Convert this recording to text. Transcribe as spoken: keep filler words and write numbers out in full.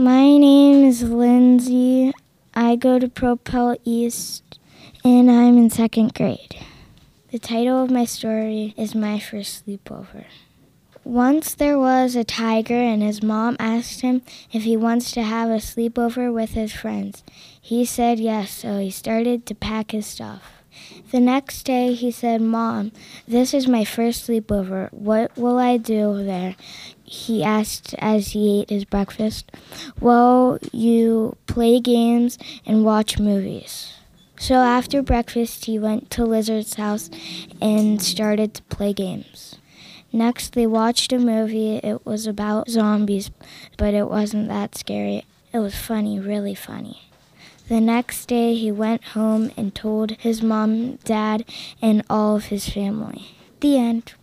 My name is Lindsay. I go to Propel East, and I'm in second grade. The title of my story is My First Sleepover. Once there was a tiger, and his mom asked him if he wants to have a sleepover with his friends. He said yes, so he started to pack his stuff. The next day, he said, "Mom, this is my first sleepover. What will I do there?" He asked as he ate his breakfast. "Well, you play games and watch movies." So after breakfast, he went to Lizard's house and started to play games. Next, they watched a movie. It was about zombies, but it wasn't that scary. It was funny, really funny. The next day, he went home and told his mom, dad, and all of his family. The end.